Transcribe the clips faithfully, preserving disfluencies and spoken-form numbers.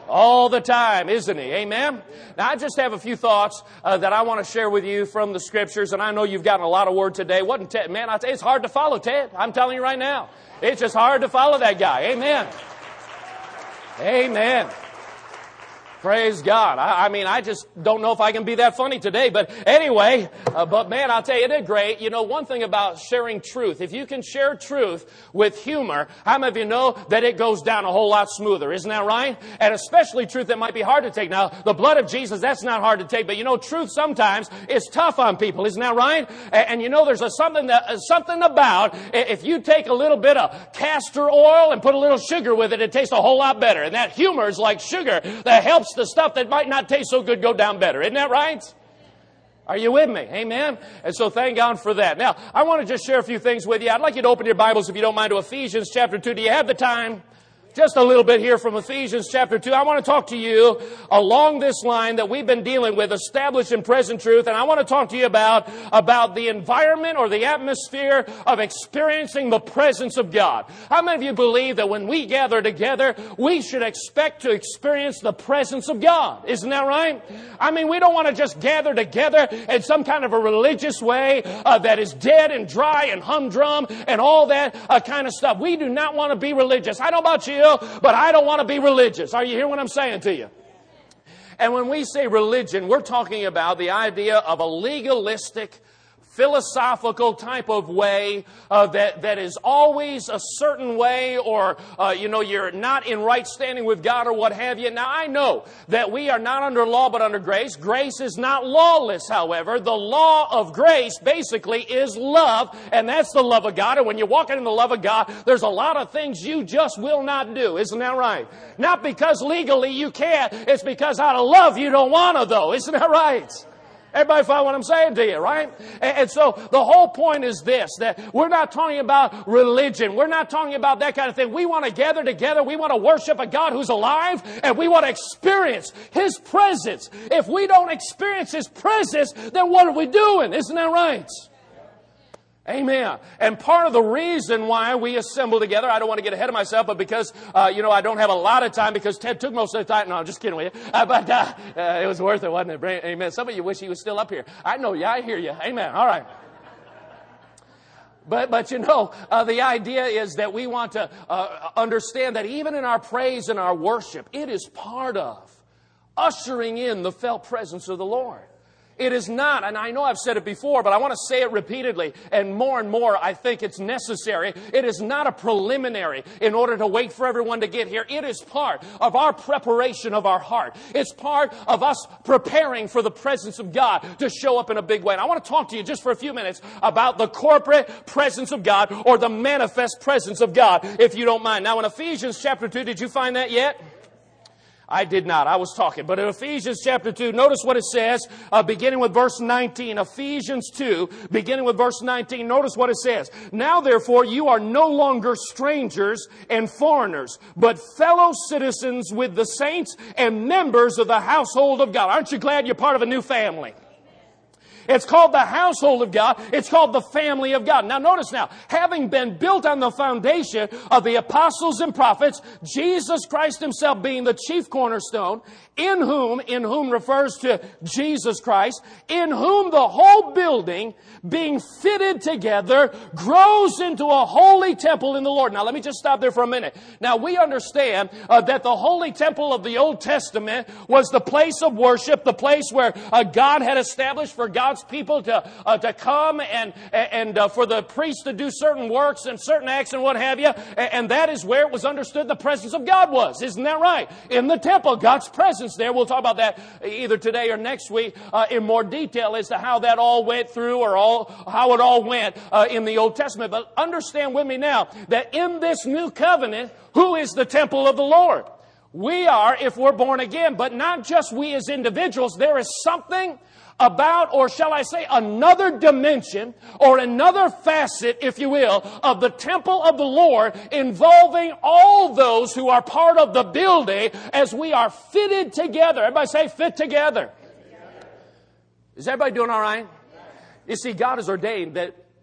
All the time, isn't He? Amen? Now, I just have a few thoughts uh, that I want to share with you from the Scriptures, and I know you've gotten a lot of word today. Wasn't Ted? Man, I tell you, it's hard to follow Ted. I'm telling you right now. It's just hard to follow that guy. Amen. Amen. Praise God. I, I mean, I just don't know if I can be that funny today. But anyway, uh, but man, I'll tell you, it did great. You know, one thing about sharing truth, if you can share truth with humor, how many of you know that it goes down a whole lot smoother? Isn't that right? And especially truth that might be hard to take. Now, the blood of Jesus, that's not hard to take. But you know, truth sometimes is tough on people. Isn't that right? And, and you know, there's a something that, uh, something about if you take a little bit of castor oil and put a little sugar with it, it tastes a whole lot better. And that humor is like sugar that helps the stuff that might not taste so good go down better. Isn't that right? Are you with me? Amen? And so thank God for that. Now, I want to just share a few things with you. I'd like you to open your Bibles, if you don't mind, to Ephesians chapter two. Do you have the time? Just a little bit here from Ephesians chapter two. I want to talk to you along this line that we've been dealing with, established in present truth. And I want to talk to you about, about the environment or the atmosphere of experiencing the presence of God. How many of you believe that when we gather together, we should expect to experience the presence of God? Isn't that right? I mean, we don't want to just gather together in some kind of a religious way uh, that is dead and dry and humdrum and all that uh, kind of stuff. We do not want to be religious. I don't know about you, but I don't want to be religious. Are you hearing what I'm saying to you? And when we say religion, we're talking about the idea of a legalistic, philosophical type of way uh, that, that is always a certain way, or, uh, you know, you're not in right standing with God or what have you. Now, I know that we are not under law but under grace. Grace is not lawless, however. The law of grace basically is love, and that's the love of God. And when you're walking in the love of God, there's a lot of things you just will not do. Isn't that right? Not because legally you can't. It's because out of love you don't want to, though. Isn't that right? Everybody follow what I'm saying to you, right? And, and so the whole point is this, that we're not talking about religion. We're not talking about that kind of thing. We want to gather together. We want to worship a God who's alive, and we want to experience His presence. If we don't experience His presence, then what are we doing? Isn't that right? Amen. And part of the reason why we assemble together, I don't want to get ahead of myself, but because, uh, you know, I don't have a lot of time because Ted took most of the time. No, I'm just kidding with you. Uh, but uh, uh, it was worth it, wasn't it? Amen. Some of you wish he was still up here. I know you. I hear you. Amen. All right. But, but you know, uh, the idea is that we want to uh, understand that even in our praise and our worship, it is part of ushering in the felt presence of the Lord. It is not, and I know I've said it before, but I want to say it repeatedly, and more and more I think it's necessary. It is not a preliminary in order to wait for everyone to get here. It is part of our preparation of our heart. It's part of us preparing for the presence of God to show up in a big way. And I want to talk to you just for a few minutes about the corporate presence of God, or the manifest presence of God, if you don't mind. Now in Ephesians chapter two, did you find that yet? I did not. I was talking. But in Ephesians chapter two, notice what it says, uh, beginning with verse nineteen. Ephesians two, beginning with verse nineteen. Notice what it says. Now, therefore, you are no longer strangers and foreigners, but fellow citizens with the saints and members of the household of God. Aren't you glad you're part of a new family? It's called the household of God. It's called the family of God. Now notice now, having been built on the foundation of the apostles and prophets, Jesus Christ Himself being the chief cornerstone, in whom, in whom refers to Jesus Christ, in whom the whole building, being fitted together, grows into a holy temple in the Lord. Now let me just stop there for a minute. Now we understand uh, that the holy temple of the Old Testament was the place of worship, the place where uh, God had established for God's people to uh, to come and and uh, for the priests to do certain works and certain acts and what have you. And that is where it was understood the presence of God was. Isn't that right? In the temple, God's presence there. We'll talk about that either today or next week uh, in more detail as to how that all went through, or all how it all went uh, in the Old Testament. But understand with me now that in this new covenant, who is the temple of the Lord? We are, if we're born again, but not just we as individuals. There is something about, or shall I say, another dimension or another facet, if you will, of the temple of the Lord, involving all those who are part of the building as we are fitted together. Everybody say fit together. Is everybody doing all right? You see, God has ordained that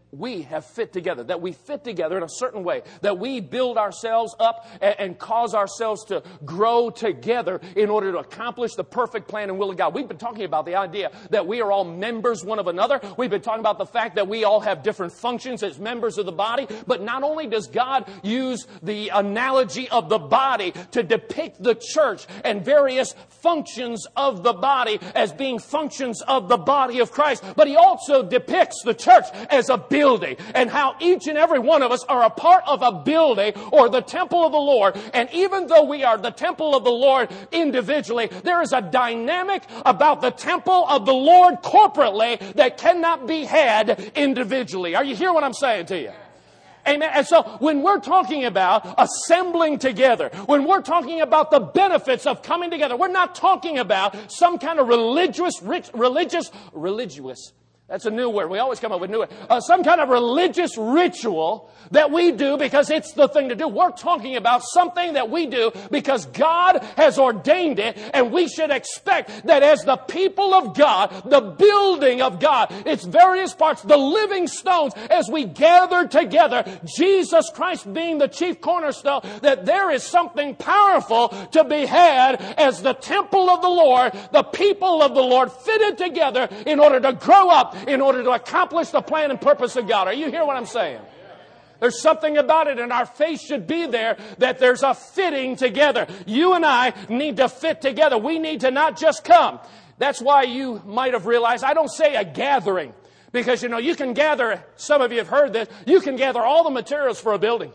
we have fit together, that we fit together in a certain way, that we build ourselves up and, and cause ourselves to grow together in order to accomplish the perfect plan and will of God. We've been talking about the idea that we are all members one of another. We've been talking about the fact that we all have different functions as members of the body. But not only does God use the analogy of the body to depict the church and various functions of the body as being functions of the body of Christ, but He also depicts the church as a building, and how each and every one of us are a part of a building or the temple of the Lord. And even though we are the temple of the Lord individually, there is a dynamic about the temple of the Lord corporately that cannot be had individually. Are you hearing what I'm saying to you? Amen. And so when we're talking about assembling together, when we're talking about the benefits of coming together, we're not talking about some kind of religious, rich, religious, religious, that's a new word. We always come up with new words. Uh, some kind of religious ritual that we do because it's the thing to do. We're talking about something that we do because God has ordained it, and we should expect that as the people of God, the building of God, its various parts, the living stones, as we gather together, Jesus Christ being the chief cornerstone, that there is something powerful to be had as the temple of the Lord, the people of the Lord fitted together in order to grow up, in order to accomplish the plan and purpose of God. Are you hearing what I'm saying? There's something about it, and our faith should be there, that there's a fitting together. You and I need to fit together. We need to not just come. That's why you might have realized I don't say a gathering, because, you know, you can gather, some of you have heard this, you can gather all the materials for a building.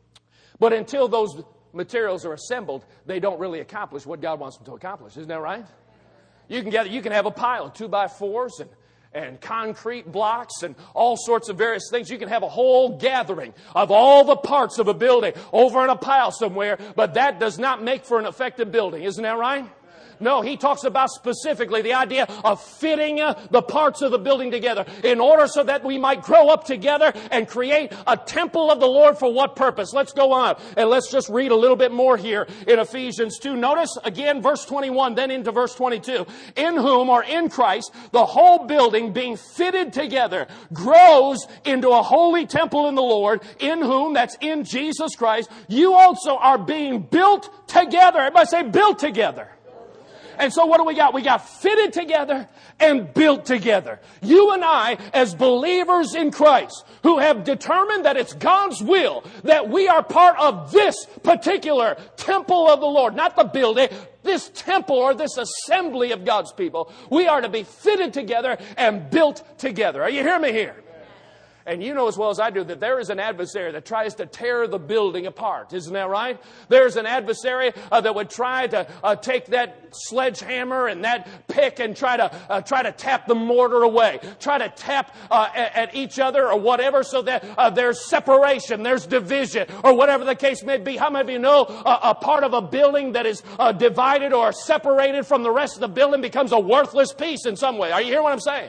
But until those materials are assembled, they don't really accomplish what God wants them to accomplish. Isn't that right? You can gather, you can have a pile of two by fours and and concrete blocks and all sorts of various things. You can have a whole gathering of all the parts of a building over in a pile somewhere, but that does not make for an effective building. Isn't that right? No, he talks about specifically the idea of fitting uh, the parts of the building together in order so that we might grow up together and create a temple of the Lord. For what purpose? Let's go on and let's just read a little bit more here in Ephesians two. Notice again verse twenty-one, then into verse twenty-two. In whom, or in Christ, the whole building being fitted together grows into a holy temple in the Lord, in whom, that's in Jesus Christ, you also are being built together. Everybody say built together. And so what do we got? We got fitted together and built together. You and I, as believers in Christ, who have determined that it's God's will that we are part of this particular temple of the Lord, not the building, this temple or this assembly of God's people, we are to be fitted together and built together. Are you hearing me here? And you know as well as I do that there is an adversary that tries to tear the building apart. Isn't that right? There's an adversary uh, that would try to uh, take that sledgehammer and that pick and try to uh, try to tap the mortar away. Try to tap uh, at, at each other or whatever, so that uh, there's separation, there's division, or whatever the case may be. How many of you know uh, a part of a building that is uh, divided or separated from the rest of the building becomes a worthless piece in some way? Are you hearing what I'm saying?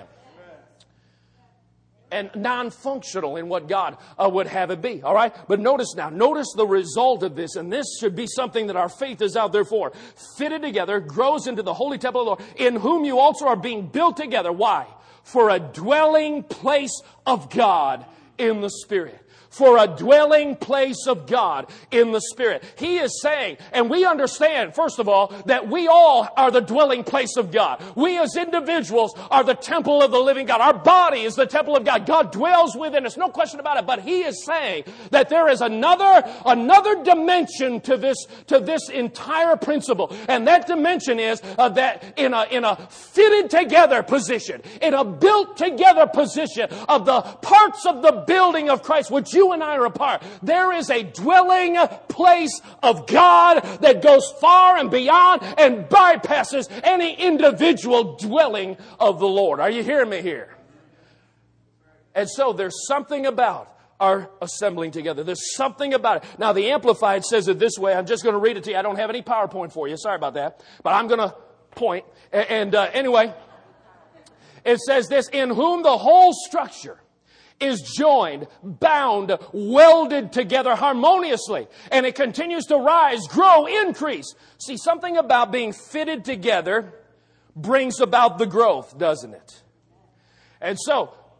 And non-functional in what God uh, would have it be. All right? But notice now, notice the result of this. And this should be something that our faith is out there for. Fitted together, grows into the holy temple of the Lord, in whom you also are being built together. Why? For a dwelling place of God in the Spirit. For a dwelling place of God in the Spirit. He is saying, and we understand, first of all, that we all are the dwelling place of God. We as individuals are the temple of the living God. Our body is the temple of God. God dwells within us, no question about it. But He is saying that there is another, another dimension to this, to this entire principle. And that dimension is uh, that in a, in a fitted together position, in a built together position of the parts of the building of Christ, which you and I are a part, there is a dwelling place of God that goes far and beyond and bypasses any individual dwelling of the Lord. Are you hearing me here? And so there's something about our assembling together. There's something about it. Now the Amplified says it this way. I'm just going to read it to you. I don't have any PowerPoint for you. Sorry about that. But I'm going to point. And uh, anyway, it says this: in whom the whole structure is joined, bound, welded together harmoniously. And it continues to rise, grow, increase. See, something about being fitted together brings about the growth, doesn't it? And so,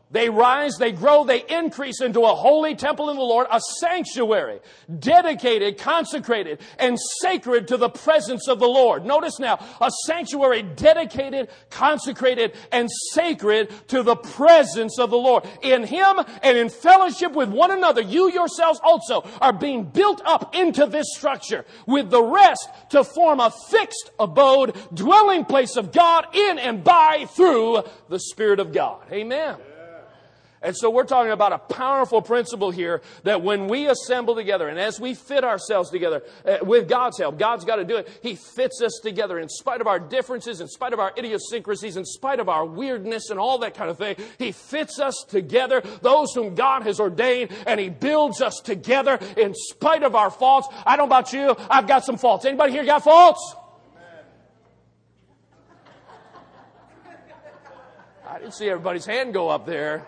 They rise, they grow, they increase into a holy temple in the Lord, a sanctuary, dedicated, consecrated, and sacred to the presence of the Lord. Notice now, a sanctuary dedicated, consecrated, and sacred to the presence of the Lord. In Him and in fellowship with one another, you yourselves also are being built up into this structure, with the rest to form a fixed abode, dwelling place of God in and by, through the Spirit of God. Amen. And so we're talking about a powerful principle here that when we assemble together and as we fit ourselves together uh, with God's help, God's got to do it. He fits us together in spite of our differences, in spite of our idiosyncrasies, in spite of our weirdness and all that kind of thing. He fits us together, those whom God has ordained, and He builds us together in spite of our faults. I don't know about you, I've got some faults. Anybody here got faults? I didn't see everybody's hand go up there.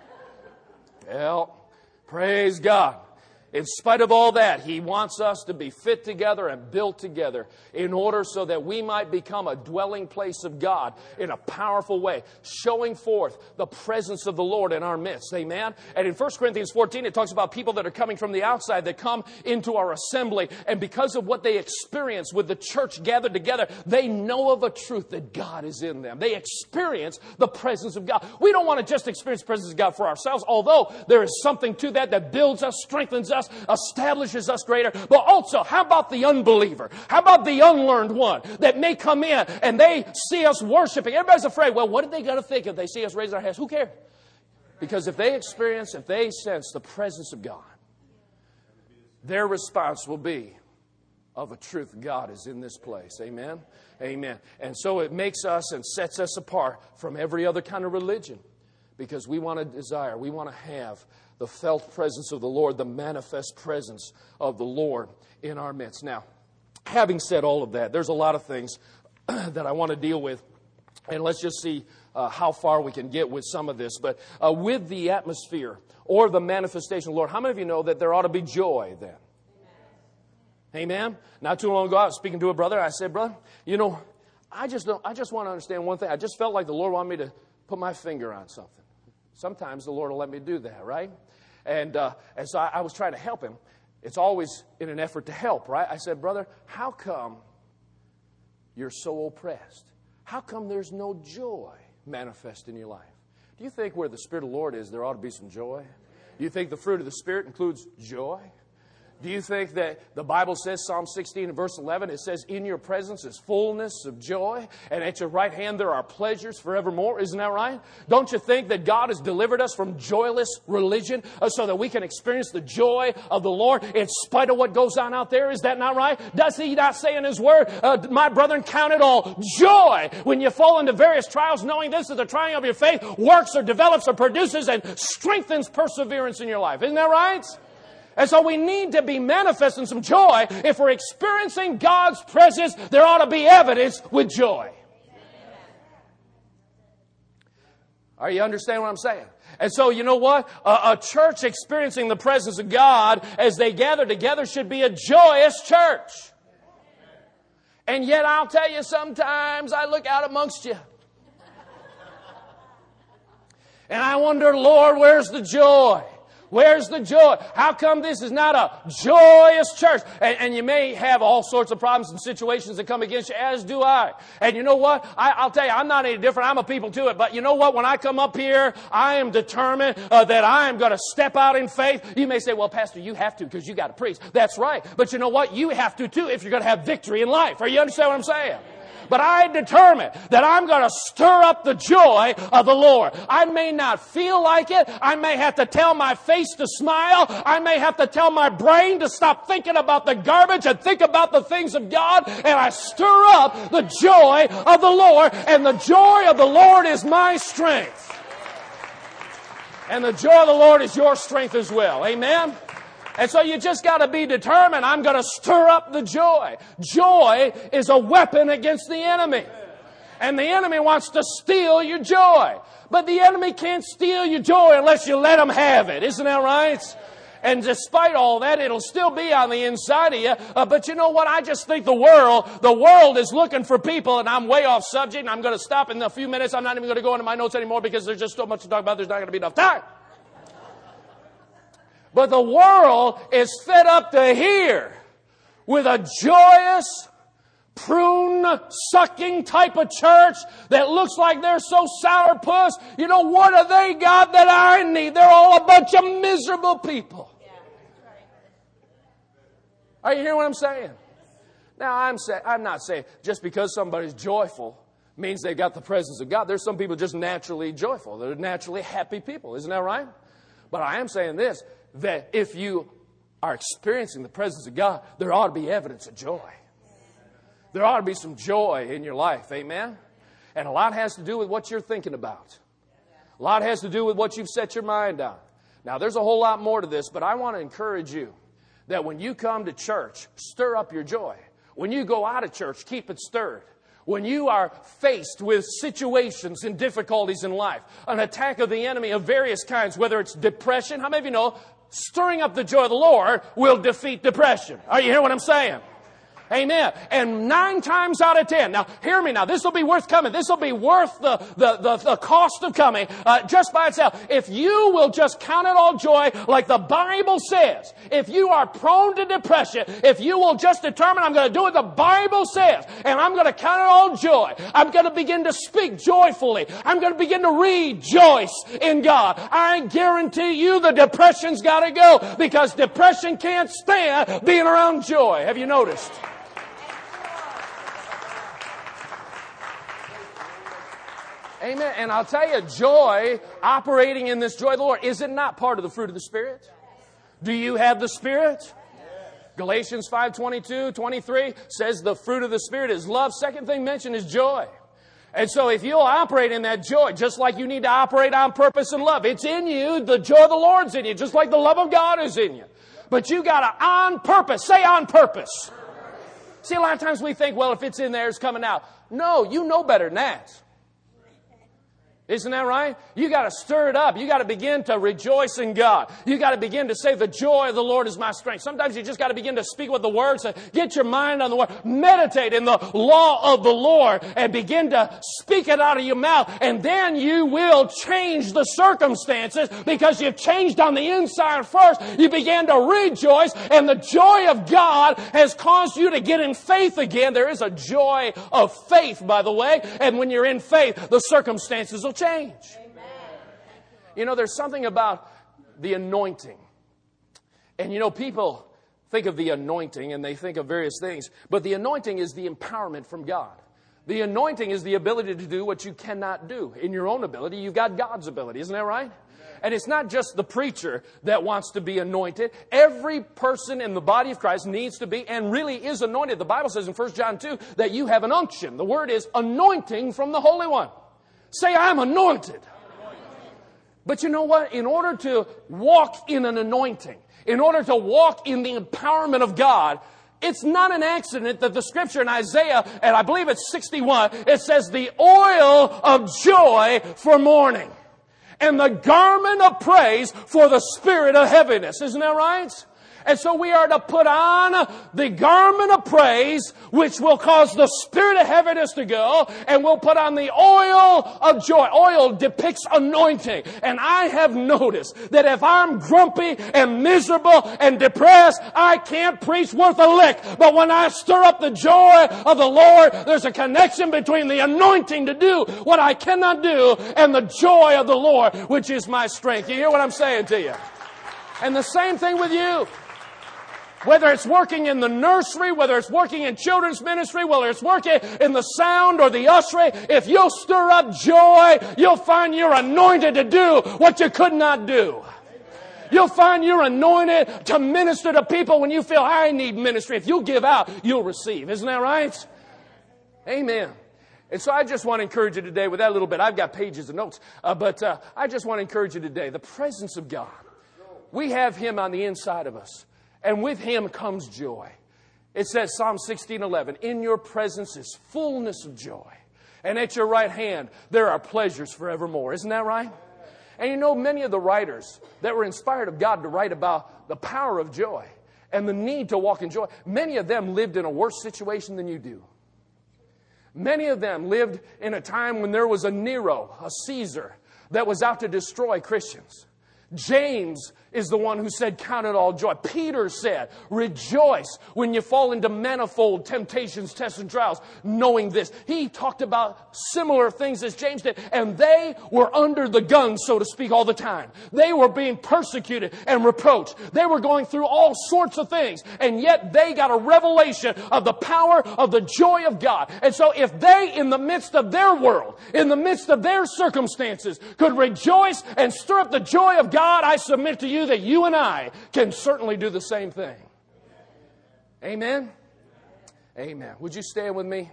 Well, praise God. In spite of all that, He wants us to be fit together and built together in order so that we might become a dwelling place of God in a powerful way, showing forth the presence of the Lord in our midst. Amen? And in First Corinthians fourteen, it talks about people that are coming from the outside that come into our assembly. And because of what they experience with the church gathered together, they know of a truth that God is in them. They experience the presence of God. We don't want to just experience the presence of God for ourselves, although there is something to that that builds us, strengthens us, establishes us greater. But also, how about the unbeliever? How about the unlearned one that may come in and they see us worshiping? Everybody's afraid. Well, what are they going to think if they see us raise our hands? Who cares? Because if they experience, if they sense the presence of God, their response will be of a truth. God is in this place. Amen? Amen. And so it makes us and sets us apart from every other kind of religion, because we want to desire, we want to have the felt presence of the Lord, the manifest presence of the Lord in our midst. Now, having said all of that, there's a lot of things that I want to deal with. And let's just see uh, how far we can get with some of this. But uh, with the atmosphere or the manifestation of the Lord, how many of you know that there ought to be joy then? Amen? Amen? Not too long ago, I was speaking to a brother. I said, brother, you know, I just don't, I just want to understand one thing. I just felt like the Lord wanted me to put my finger on something. Sometimes the Lord will let me do that, right? And, uh, and so I, I was trying to help him. It's always in an effort to help, right? I said, brother, how come you're so oppressed? How come there's no joy manifest in your life? Do you think where the Spirit of the Lord is, there ought to be some joy? Do you think the fruit of the Spirit includes joy? Do you think that the Bible says, Psalm sixteen and verse eleven, it says, in your presence is fullness of joy, and at your right hand there are pleasures forevermore? Isn't that right? Don't you think that God has delivered us from joyless religion uh, so that we can experience the joy of the Lord in spite of what goes on out there? Is that not right? Does He not say in His Word, uh, my brethren, count it all joy when you fall into various trials, knowing this is the trying of your faith, works or develops or produces and strengthens perseverance in your life? Isn't that right? And so we need to be manifesting some joy. If we're experiencing God's presence, there ought to be evidence with joy. Are you understand what I'm saying? And so, you know what? A, a church experiencing the presence of God as they gather together should be a joyous church. And yet, I'll tell you, sometimes I look out amongst you. And I wonder, Lord, where's the joy? Where's the joy? How come this is not a joyous church? And, and you may have all sorts of problems and situations that come against you, as do I. And you know what? I, I'll tell you, I'm not any different. I'm a people to it. But you know what? When I come up here, I am determined uh, that I am going to step out in faith. You may say, well, Pastor, you have to because you got to preach. That's right. But you know what? You have to too if you're going to have victory in life. Are you understand what I'm saying? But I determined that I'm going to stir up the joy of the Lord. I may not feel like it. I may have to tell my face to smile. I may have to tell my brain to stop thinking about the garbage and think about the things of God. And I stir up the joy of the Lord. And the joy of the Lord is my strength. And the joy of the Lord is your strength as well. Amen? And so you just got to be determined. I'm going to stir up the joy. Joy is a weapon against the enemy. And the enemy wants to steal your joy. But the enemy can't steal your joy unless you let him have it. Isn't that right? And despite all that, it'll still be on the inside of you. Uh, but you know what? I just think the world, the world is looking for people, and I'm way off subject, and I'm going to stop in a few minutes. I'm not even going to go into my notes anymore because there's just so much to talk about. There's not going to be enough time. But the world is fed up to here with a joyous, prune-sucking type of church that looks like they're so sourpuss. You know, what have they got that I need? They're all a bunch of miserable people. Are you hearing what I'm saying? Now, I'm say, I'm not saying just because somebody's joyful means they've got the presence of God. There's some people just naturally joyful. They're naturally happy people. Isn't that right? But I am saying this, that if you are experiencing the presence of God, there ought to be evidence of joy. There ought to be some joy in your life. Amen? And a lot has to do with what you're thinking about. A lot has to do with what you've set your mind on. Now, there's a whole lot more to this, but I want to encourage you that when you come to church, stir up your joy. When you go out of church, keep it stirred. When you are faced with situations and difficulties in life, an attack of the enemy of various kinds, whether it's depression, how many of you know stirring up the joy of the Lord will defeat depression? Are you hearing what I'm saying? Amen. And nine times out of ten, now hear me now, this will be worth coming. This will be worth the, the, the, the cost of coming uh, just by itself. If you will just count it all joy like the Bible says, if you are prone to depression, if you will just determine I'm going to do what the Bible says, and I'm going to count it all joy, I'm going to begin to speak joyfully, I'm going to begin to rejoice in God, I guarantee you the depression's got to go, because depression can't stand being around joy. Have you noticed? Amen. And I'll tell you, joy, operating in this joy of the Lord, is it not part of the fruit of the Spirit? Do you have the Spirit? Galatians five twenty-two, twenty-three says the fruit of the Spirit is love. Second thing mentioned is joy. And so if you'll operate in that joy, just like you need to operate on purpose and love, it's in you. The joy of the Lord's in you, just like the love of God is in you. But you got to on purpose. Say on purpose. See, a lot of times we think, well, if it's in there, it's coming out. No, you know better than that. Isn't that right? You got to stir it up. You got to begin to rejoice in God. You got to begin to say, the joy of the Lord is my strength. Sometimes you just got to begin to speak what the Word says. Get your mind on the Word. Meditate in the law of the Lord and begin to speak it out of your mouth. And then you will change the circumstances, because you've changed on the inside first. You began to rejoice, and the joy of God has caused you to get in faith again. There is a joy of faith, by the way. And when you're in faith, the circumstances will change. Amen. You know, there's something about the anointing. And you know, people think of the anointing and they think of various things, but the anointing is the empowerment from God. The anointing is the ability to do what you cannot do in your own ability. You've got God's ability. Isn't that right? And it's not just the preacher that wants to be anointed. Every person in the body of Christ needs to be, and really is anointed. The Bible says in First John two that you have an unction. The word is anointing from the Holy One. Say, I'm anointed. But you know what? In order to walk in an anointing, in order to walk in the empowerment of God, it's not an accident that the scripture in Isaiah, and I believe it's sixty-one, it says the oil of joy for mourning and the garment of praise for the spirit of heaviness. Isn't that right? And so we are to put on the garment of praise, which will cause the spirit of heaviness to go, and we'll put on the oil of joy. Oil depicts anointing. And I have noticed that if I'm grumpy and miserable and depressed, I can't preach worth a lick. But when I stir up the joy of the Lord, there's a connection between the anointing to do what I cannot do and the joy of the Lord, which is my strength. You hear what I'm saying to you? And the same thing with you. Whether it's working in the nursery, whether it's working in children's ministry, whether it's working in the sound or the ushering, if you'll stir up joy, you'll find you're anointed to do what you could not do. You'll find you're anointed to minister to people when you feel, I need ministry. If you'll give out, you'll receive. Isn't that right? Amen. And so I just want to encourage you today with that little bit. I've got pages of notes, uh, but uh, I just want to encourage you today. The presence of God. We have Him on the inside of us. And with Him comes joy. It says, Psalm sixteen eleven, in your presence is fullness of joy. And at your right hand, there are pleasures forevermore. Isn't that right? And you know, many of the writers that were inspired of God to write about the power of joy and the need to walk in joy, many of them lived in a worse situation than you do. Many of them lived in a time when there was a Nero, a Caesar, that was out to destroy Christians. James is the one who said, count it all joy. Peter said, rejoice when you fall into manifold temptations, tests, and trials, knowing this. He talked about similar things as James did, and they were under the gun, so to speak, all the time. They were being persecuted and reproached. They were going through all sorts of things, and yet they got a revelation of the power of the joy of God. And so if they, in the midst of their world, in the midst of their circumstances, could rejoice and stir up the joy of God, I submit to you that you and I can certainly do the same thing. Amen? Amen. Would you stand with me?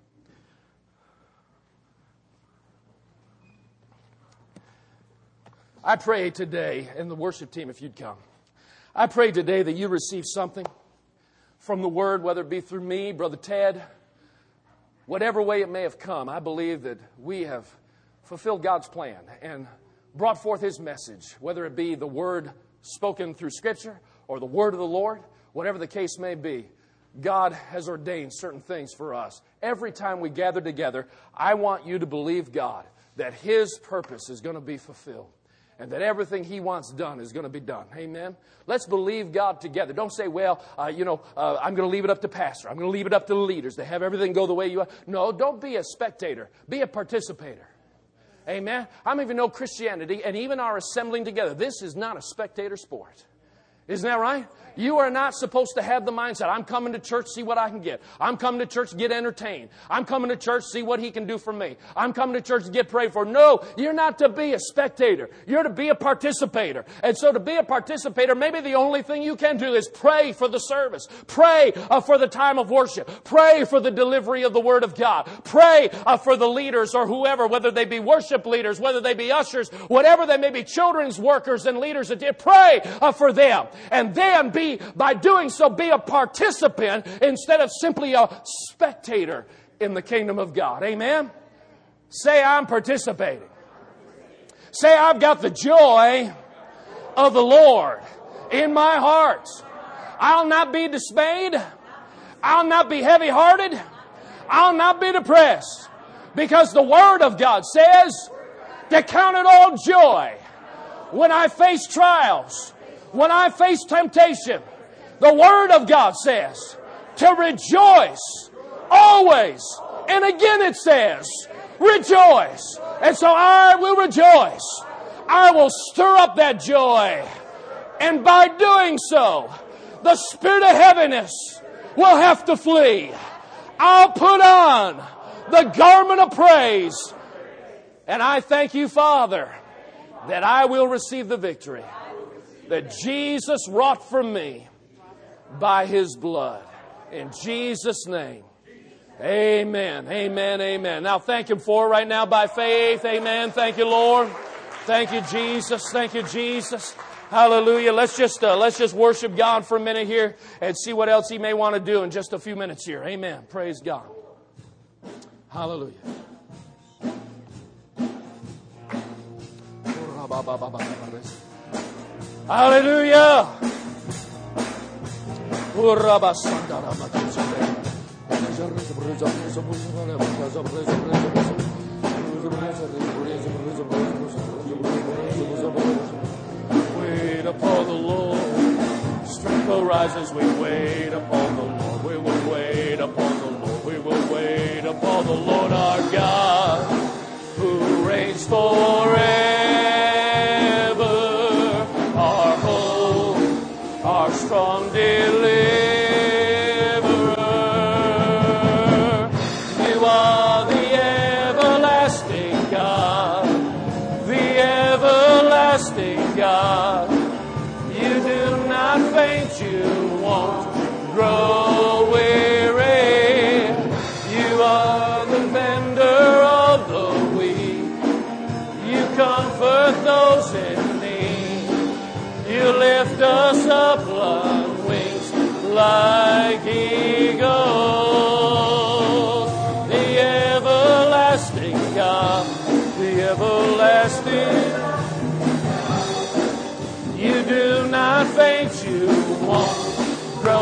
I pray today, and the worship team, if you'd come, I pray today that you receive something from the Word, whether it be through me, Brother Ted, whatever way it may have come. I believe that we have fulfilled God's plan and brought forth His message, whether it be the word spoken through Scripture or the word of the Lord, whatever the case may be. God has ordained certain things for us. Every time we gather together, I want you to believe God that His purpose is going to be fulfilled and that everything He wants done is going to be done. Amen? Let's believe God together. Don't say, well, uh, you know, uh, I'm going to leave it up to pastor. I'm going to leave it up to the leaders. They have everything go the way you want. No, don't be a spectator. Be a participator. Amen. How many of you know Christianity and even our assembling together? This is not a spectator sport. Isn't that right? You are not supposed to have the mindset, I'm coming to church, see what I can get. I'm coming to church, get entertained. I'm coming to church, see what He can do for me. I'm coming to church to get prayed for. No, you're not to be a spectator. You're to be a participator. And so to be a participator, maybe the only thing you can do is pray for the service. Pray uh, for the time of worship. Pray for the delivery of the Word of God. Pray uh, for the leaders or whoever, whether they be worship leaders, whether they be ushers, whatever they may be, children's workers and leaders. Pray uh, for them. And then be by doing so, be a participant instead of simply a spectator in the kingdom of God. Amen? Say, I'm participating. Say, I've got the joy of the Lord in my heart. I'll not be dismayed. I'll not be heavy-hearted. I'll not be depressed. Because the Word of God says to count it all joy when I face trials. When I face temptation, the Word of God says to rejoice always. And again it says, rejoice. And so I will rejoice. I will stir up that joy. And by doing so, the spirit of heaviness will have to flee. I'll put on the garment of praise. And I thank you, Father, that I will receive the victory that Jesus wrought for me by His blood. In Jesus' name. Amen. Amen. Amen. Now thank Him for it right now by faith. Amen. Thank you, Lord. Thank you, Jesus. Thank you, Jesus. Hallelujah. Let's just uh, let's just worship God for a minute here and see what else He may want to do in just a few minutes here. Amen. Praise God. Hallelujah. Hallelujah. Wait upon the Lord. Strength will rise as we wait upon the Lord. We will wait upon the Lord. We will wait upon the Lord our God, who reigns forever. Our hope, our strong deliverer. You are the everlasting God, the everlasting God. You do not faint, you won't grow weary. You are the mender of the weak. You comfort those in need. You lift us up on wings like eagles. The everlasting God, the everlasting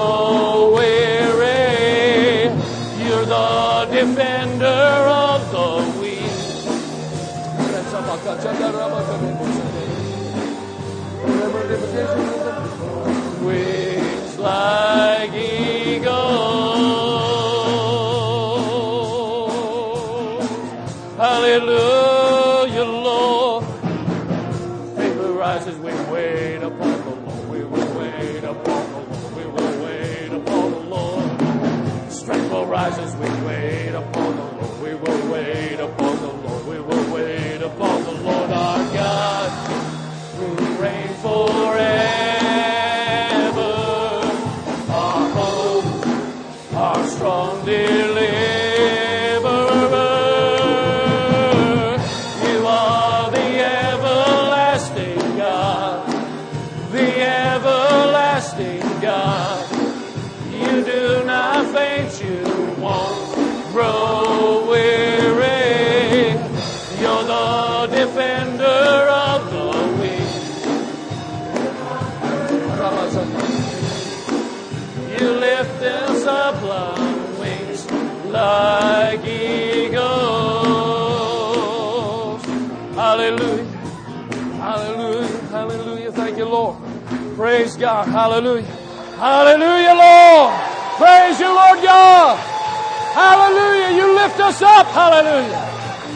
grow weary. You're the defender of the weak. Wings like eagles. Hallelujah, Lord. Favor rises, we wait upon the Lord. We will wait upon the Lord. We will wait upon the Lord. Strength will rise as we wait upon the Lord. We will wait upon the Lord. We will wait upon the Lord our God, who reign forever. Our hope, our strong deliverer. You are the everlasting God, the everlasting God. You do not faint, you won't grow weary. You're the defender of the weak. You lift us up on wings like eagles. Hallelujah. Hallelujah. Hallelujah. Thank you, Lord. Praise God. Hallelujah. Hallelujah, Lord. Praise you, Lord God. Hallelujah. You lift us up. Hallelujah.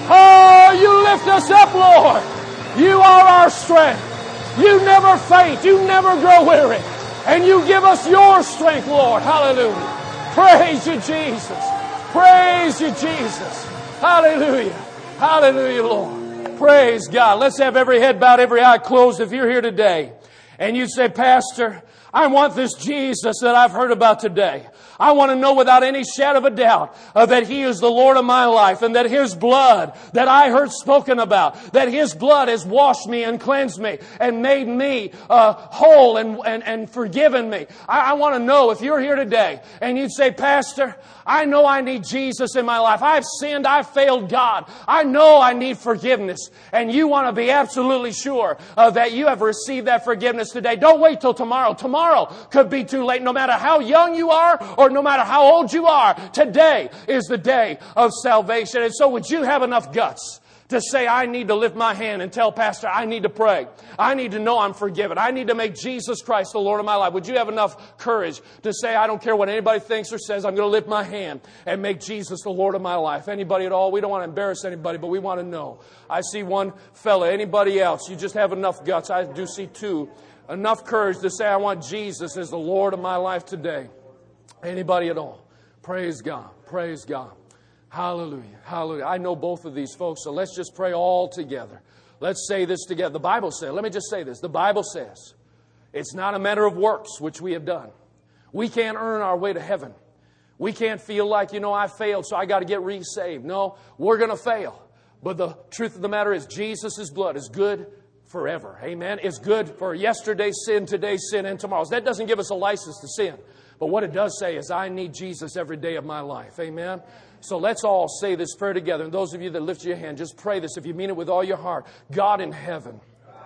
Oh, you lift us up, Lord. You are our strength. You never faint. You never grow weary. And you give us your strength, Lord. Hallelujah. Praise you, Jesus. Praise you, Jesus. Hallelujah. Hallelujah, Lord. Praise God. Let's have every head bowed, every eye closed. If you're here today and you say, Pastor, I want this Jesus that I've heard about today. I want to know without any shadow of a doubt uh, that He is the Lord of my life, and that His blood that I heard spoken about, that His blood has washed me and cleansed me and made me uh, whole and, and, and forgiven me. I, I want to know if you're here today and you'd say, Pastor, I know I need Jesus in my life. I've sinned. I've failed God. I know I need forgiveness. And you want to be absolutely sure uh, that you have received that forgiveness today. Don't wait till tomorrow. Tomorrow could be too late. No matter how young you are or no matter how old you are, today is the day of salvation. And so would you have enough guts to say, I need to lift my hand and tell Pastor, I need to pray. I need to know I'm forgiven. I need to make Jesus Christ the Lord of my life. Would you have enough courage to say, I don't care what anybody thinks or says, I'm going to lift my hand and make Jesus the Lord of my life? Anybody at all? We don't want to embarrass anybody, but we want to know. I see one fella. Anybody else? You just have enough guts. I do see two. Enough courage to say, I want Jesus as the Lord of my life today. Anybody at all? Praise God. Praise God. Hallelujah. Hallelujah. I know both of these folks, so let's just pray all together. Let's say this together. The Bible says, let me just say this. The Bible says, it's not a matter of works, which we have done. We can't earn our way to heaven. We can't feel like, you know, I failed, so I got to get re-saved. No, we're going to fail. But the truth of the matter is, Jesus' blood is good forever. Amen. It's good for yesterday's sin, today's sin, and tomorrow's. That doesn't give us a license to sin. But what it does say is, I need Jesus every day of my life. Amen. So let's all say this prayer together. And those of you that lift your hand, just pray this if you mean it with all your heart. God in heaven,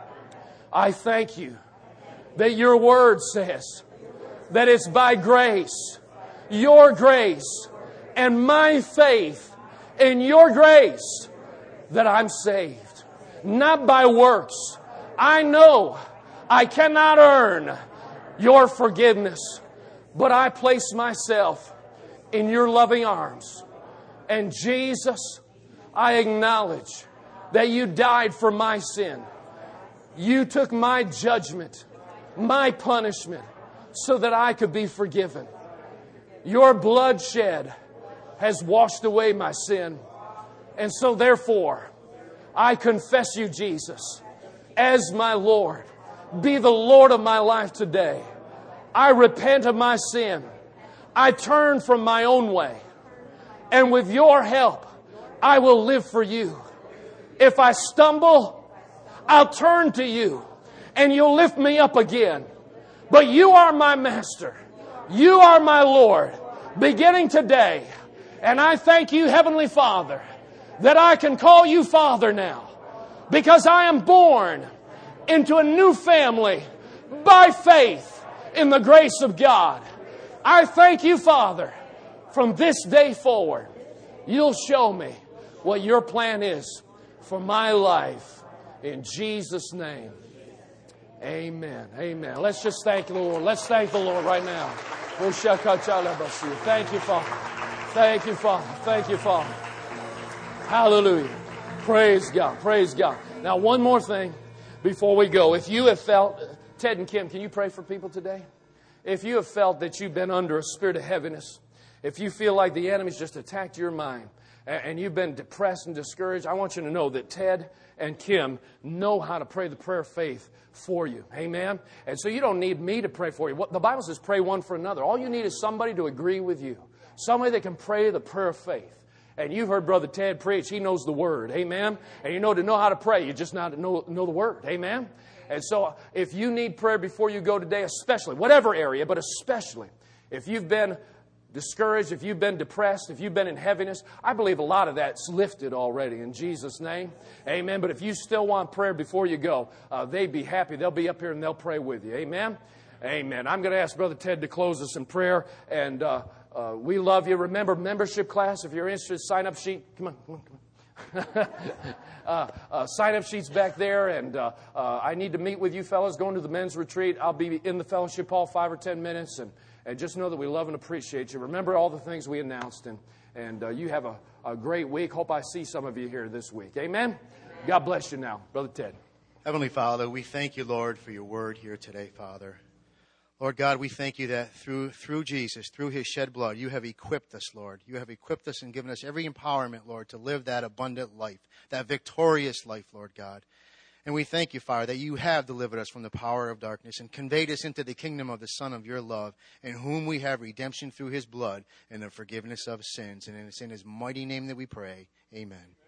I thank you that your word says that it's by grace, your grace, and my faith in your grace that I'm saved. Not by works. I know I cannot earn your forgiveness, but I place myself in your loving arms. And Jesus, I acknowledge that you died for my sin. You took my judgment, my punishment, so that I could be forgiven. Your bloodshed has washed away my sin. And so therefore, I confess you, Jesus, as my Lord. Be the Lord of my life today. I repent of my sin. I turn from my own way. And with your help, I will live for you. If I stumble, I'll turn to you and you'll lift me up again. But you are my master. You are my Lord, beginning today. And I thank you, Heavenly Father, that I can call you Father now, because I am born into a new family by faith in the grace of God. I thank you, Father, from this day forward, you'll show me what your plan is for my life. In Jesus' name. Amen. Amen. Let's just thank the Lord. Let's thank the Lord right now. Thank you, Father. Thank you, Father. Thank you, Father. Hallelujah. Praise God. Praise God. Now, one more thing before we go. If you have felt, Ted and Kim, can you pray for people today? If you have felt that you've been under a spirit of heaviness, if you feel like the enemy's just attacked your mind and you've been depressed and discouraged, I want you to know that Ted and Kim know how to pray the prayer of faith for you. Amen? And so you don't need me to pray for you. What the Bible says, pray one for another. All you need is somebody to agree with you. Somebody that can pray the prayer of faith. And you've heard Brother Ted preach. He knows the Word. Amen? And you know to know how to pray, you just not know, know the Word. Amen? And so if you need prayer before you go today, especially, whatever area, but especially, if you've been discouraged, if you've been depressed, if you've been in heaviness, I believe a lot of that's lifted already in Jesus' name. Amen. But if you still want prayer before you go, uh, they'd be happy. They'll be up here and they'll pray with you. Amen. Amen. I'm going to ask Brother Ted to close us in prayer. And uh, uh, we love you. Remember, membership class, if you're interested, sign up sheet. Come on, come on, come on. uh, uh, sign up sheets back there, and uh, uh, I need to meet with you fellas going to the men's retreat. I'll be in the fellowship hall five or ten minutes, and, and just know that we love and appreciate you. Remember all the things we announced, and, and uh, you have a, a great week. Hope I see some of you here this week. Amen? God bless you now. Brother Ted. Heavenly Father, we thank you, Lord, for your word here today, Father. Lord God, we thank you that through through Jesus, through his shed blood, you have equipped us, Lord. You have equipped us and given us every empowerment, Lord, to live that abundant life, that victorious life, Lord God. And we thank you, Father, that you have delivered us from the power of darkness and conveyed us into the kingdom of the Son of your love, in whom we have redemption through his blood and the forgiveness of sins. And it's in his mighty name that we pray. Amen.